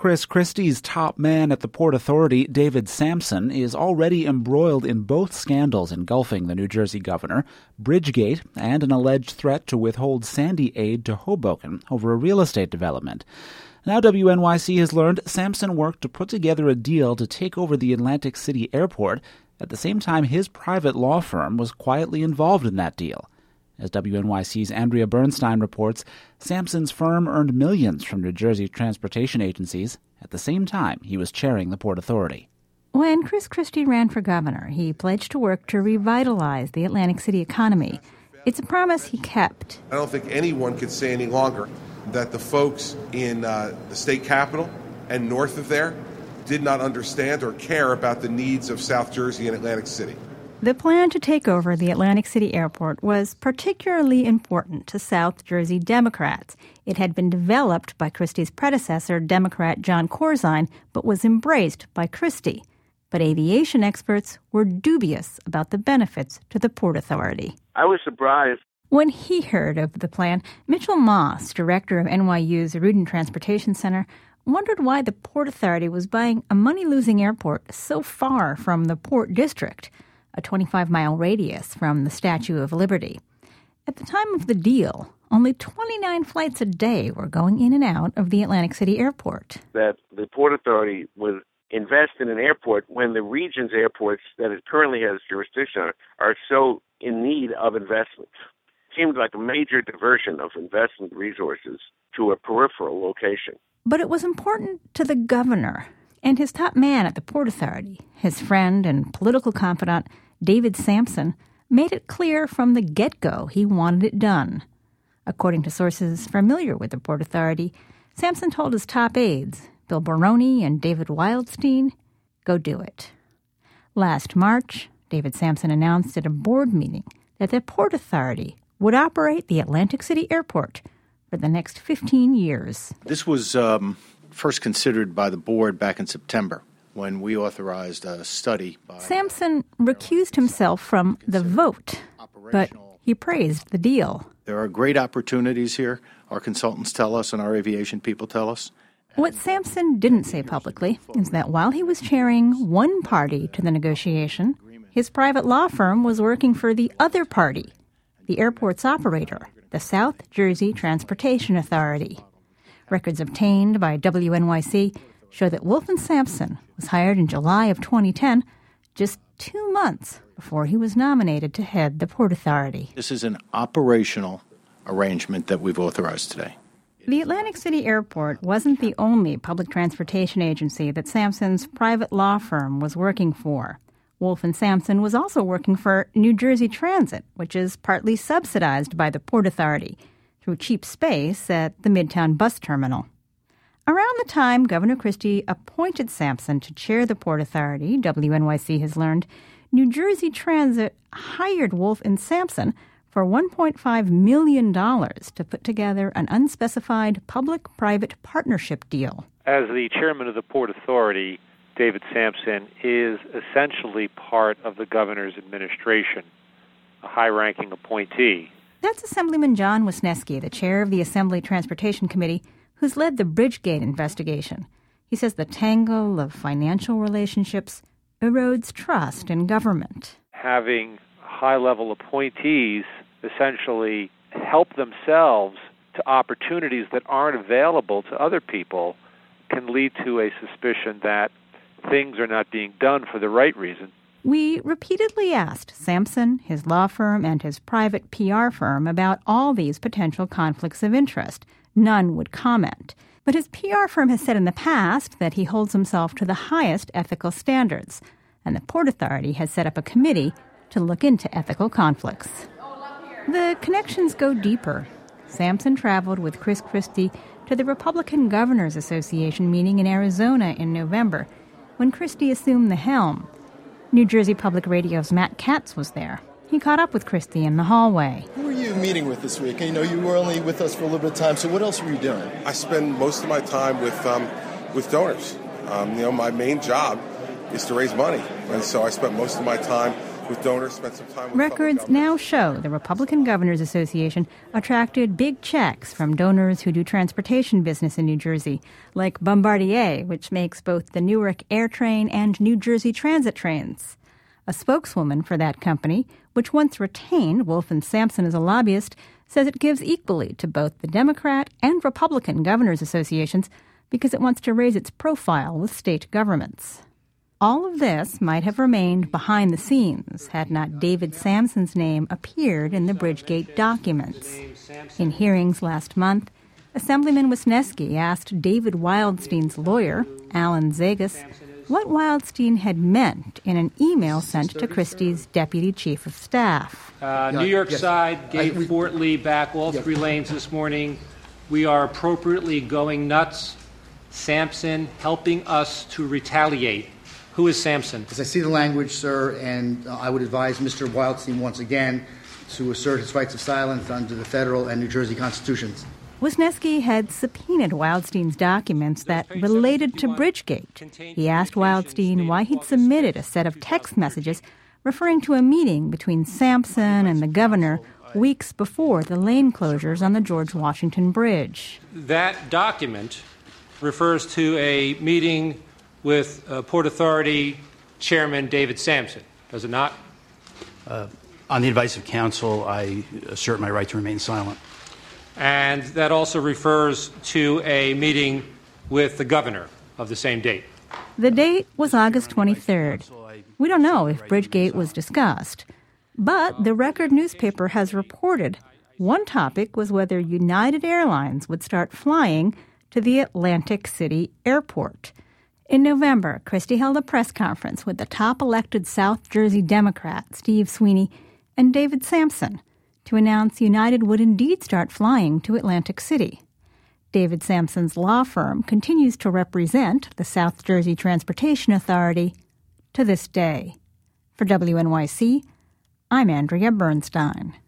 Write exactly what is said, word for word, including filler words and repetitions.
Chris Christie's top man at the Port Authority, David Sampson, is already embroiled in both scandals engulfing the New Jersey governor, Bridgegate, and an alleged threat to withhold Sandy aid to Hoboken over a real estate development. Now W N Y C has learned Sampson worked to put together a deal to take over the Atlantic City airport. At the same time, his private law firm was quietly involved in that deal. As W N Y C's Andrea Bernstein reports, Sampson's firm earned millions from New Jersey transportation agencies. At the same time, he was chairing the Port Authority. When Chris Christie ran for governor, he pledged to work to revitalize the Atlantic City economy. It's a promise he kept. I don't think anyone could say any longer that the folks in uh, the state capitol and north of there did not understand or care about the needs of South Jersey and Atlantic City. The plan to take over the Atlantic City airport was particularly important to South Jersey Democrats. It had been developed by Christie's predecessor, Democrat John Corzine, but was embraced by Christie. But aviation experts were dubious about the benefits to the Port Authority. I was surprised. When he heard of the plan, Mitchell Moss, director of N Y U's Rudin Transportation Center, wondered why the Port Authority was buying a money-losing airport so far from the Port District, a twenty-five mile radius from the Statue of Liberty. At the time of the deal, only twenty-nine flights a day were going in and out of the Atlantic City airport. That the Port Authority would invest in an airport when the region's airports that it currently has jurisdiction on are so in need of investment. It seemed like a major diversion of investment resources to a peripheral location. But it was important to the governor and his top man at the Port Authority, his friend and political confidant, David Sampson, made it clear from the get-go he wanted it done. According to sources familiar with the Port Authority, Sampson told his top aides, Bill Baroni and David Wildstein, go do it. Last March, David Sampson announced at a board meeting that the Port Authority would operate the Atlantic City Airport for the next fifteen years. This was um, first considered by the board back in September, when we authorized a study. By Sampson recused himself from the vote, but he praised the deal. There are great opportunities here, our consultants tell us and our aviation people tell us. What Sampson didn't say publicly is that while he was chairing one party to the negotiation, his private law firm was working for the other party, the airport's operator, the South Jersey Transportation Authority. Records obtained by W N Y C show that Wolf and Sampson was hired in July of twenty ten, just two months before he was nominated to head the Port Authority. This is an operational arrangement that we've authorized today. The Atlantic City Airport wasn't the only public transportation agency that Sampson's private law firm was working for. Wolf and Sampson was also working for New Jersey Transit, which is partly subsidized by the Port Authority through cheap space at the Midtown bus terminal. Around the time Governor Christie appointed Sampson to chair the Port Authority, W N Y C has learned, New Jersey Transit hired Wolf and Sampson for one point five million dollars to put together an unspecified public-private partnership deal. As the chairman of the Port Authority, David Sampson is essentially part of the governor's administration, a high-ranking appointee. That's Assemblyman John Wisniewski, the chair of the Assembly Transportation Committee, who's led the Bridgegate investigation. He says the tangle of financial relationships erodes trust in government. Having high-level appointees essentially help themselves to opportunities that aren't available to other people can lead to a suspicion that things are not being done for the right reason. We repeatedly asked Sampson, his law firm, and his private P R firm about all these potential conflicts of interest. None would comment. But his P R firm has said in the past that he holds himself to the highest ethical standards, and the Port Authority has set up a committee to look into ethical conflicts. The connections go deeper. Sampson traveled with Chris Christie to the Republican Governors Association meeting in Arizona in November, when Christie assumed the helm. New Jersey Public Radio's Matt Katz was there. He caught up with Christie in the hallway. Who were you meeting with this week? You know, you were only with us for a little bit of time, so what else were you doing? I spend most of my time with um, with donors. Um, you know, my main job is to raise money, and so I spent most of my time with donors, spent some time with Records now show the Republican Governors Association attracted big checks from donors who do transportation business in New Jersey, like Bombardier, which makes both the Newark Air Train and New Jersey Transit trains. A spokeswoman for that company, which once retained Wolf and Sampson as a lobbyist, says it gives equally to both the Democrat and Republican Governors Associations because it wants to raise its profile with state governments. All of this might have remained behind the scenes had not David Sampson's name appeared in the Bridgegate documents. In hearings last month, Assemblyman Wisniewski asked David Wildstein's lawyer, Alan Zagas, what Wildstein had meant in an email sent to Christie's deputy chief of staff. Uh, New York yes. side gave I, we, Fort Lee back all yes. three lanes this morning. We are appropriately going nuts. Sampson helping us to retaliate. Who is Sampson? Because I see the language, sir, and uh, I would advise Mister Wildstein once again to assert his rights of silence under the federal and New Jersey constitutions. Wisniewski had subpoenaed Wildstein's documents that related to Bridgegate. He asked Wildstein why he'd submitted a set of text messages referring to a meeting between Sampson and the governor weeks before the lane closures on the George Washington Bridge. That document refers to a meeting with uh, Port Authority Chairman David Sampson, does it not? Uh, on the advice of counsel, I assert my right to remain silent. And that also refers to a meeting with the governor of the same date. The date was August twenty-third. We don't know if Bridgegate was discussed, but the Record newspaper has reported one topic was whether United Airlines would start flying to the Atlantic City airport. In November, Christie held a press conference with the top elected South Jersey Democrat, Steve Sweeney, and David Sampson to announce United would indeed start flying to Atlantic City. David Sampson's law firm continues to represent the South Jersey Transportation Authority to this day. For W N Y C, I'm Andrea Bernstein.